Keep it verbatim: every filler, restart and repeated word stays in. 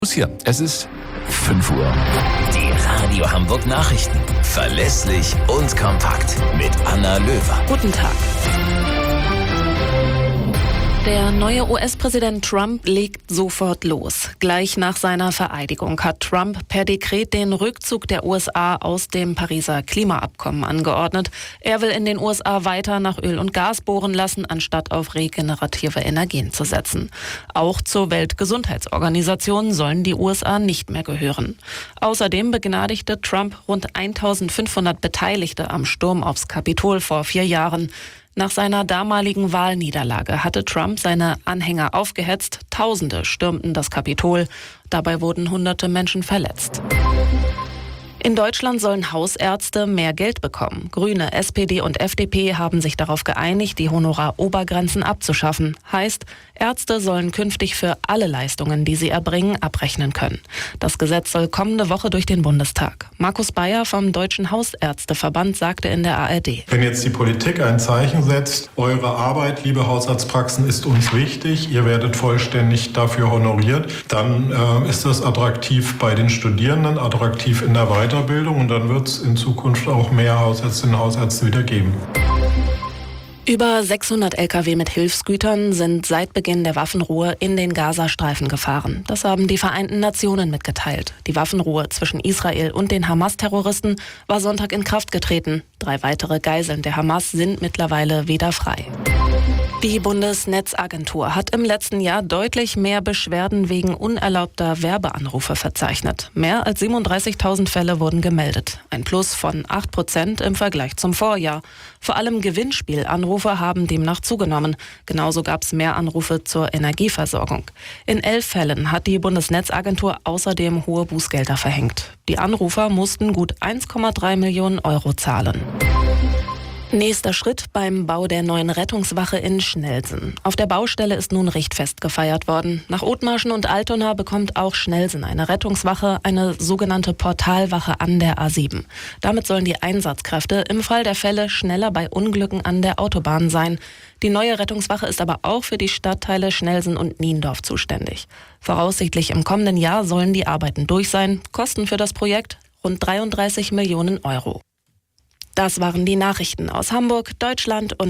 Hier, es ist fünf Uhr. Die Radio Hamburg Nachrichten. Verlässlich und kompakt. Mit Anna Löwer. Guten Tag. Der neue U S-Präsident Trump legt sofort los. Gleich nach seiner Vereidigung hat Trump per Dekret den Rückzug der U S A aus dem Pariser Klimaabkommen angeordnet. Er will in den U S A weiter nach Öl und Gas bohren lassen, anstatt auf regenerative Energien zu setzen. Auch zur Weltgesundheitsorganisation sollen die U S A nicht mehr gehören. Außerdem begnadigte Trump rund eintausendfünfhundert Beteiligte am Sturm aufs Kapitol vor vier Jahren. Nach seiner damaligen Wahlniederlage hatte Trump seine Anhänger aufgehetzt. Tausende stürmten das Kapitol. Dabei wurden hunderte Menschen verletzt. In Deutschland sollen Hausärzte mehr Geld bekommen. Grüne, S P D und F D P haben sich darauf geeinigt, die Honorarobergrenzen abzuschaffen. Heißt, Ärzte sollen künftig für alle Leistungen, die sie erbringen, abrechnen können. Das Gesetz soll kommende Woche durch den Bundestag. Markus Bayer vom Deutschen Hausärzteverband sagte in der A R D: Wenn jetzt die Politik ein Zeichen setzt, eure Arbeit, liebe Hausarztpraxen, ist uns wichtig, ihr werdet vollständig dafür honoriert, dann äh, ist das attraktiv bei den Studierenden, attraktiv in der Weiterbildung. Und dann wird es in Zukunft auch mehr Hausärztinnen und Hausärzte wieder geben. Über sechshundert L K W mit Hilfsgütern sind seit Beginn der Waffenruhe in den Gazastreifen gefahren. Das haben die Vereinten Nationen mitgeteilt. Die Waffenruhe zwischen Israel und den Hamas-Terroristen war Sonntag in Kraft getreten. Drei weitere Geiseln der Hamas sind mittlerweile wieder frei. Die Bundesnetzagentur hat im letzten Jahr deutlich mehr Beschwerden wegen unerlaubter Werbeanrufe verzeichnet. Mehr als siebenunddreißigtausend Fälle wurden gemeldet. Ein Plus von acht Prozent im Vergleich zum Vorjahr. Vor allem Gewinnspielanrufe haben demnach zugenommen. Genauso gab es mehr Anrufe zur Energieversorgung. In elf Fällen hat die Bundesnetzagentur außerdem hohe Bußgelder verhängt. Die Anrufer mussten gut eins Komma drei Millionen Euro zahlen. Nächster Schritt beim Bau der neuen Rettungswache in Schnelsen. Auf der Baustelle ist nun Richtfest gefeiert worden. Nach Othmarschen und Altona bekommt auch Schnelsen eine Rettungswache, eine sogenannte Portalwache an der A sieben. Damit sollen die Einsatzkräfte im Fall der Fälle schneller bei Unglücken an der Autobahn sein. Die neue Rettungswache ist aber auch für die Stadtteile Schnelsen und Niendorf zuständig. Voraussichtlich im kommenden Jahr sollen die Arbeiten durch sein. Kosten für das Projekt rund dreiunddreißig Millionen Euro. Das waren die Nachrichten aus Hamburg, Deutschland und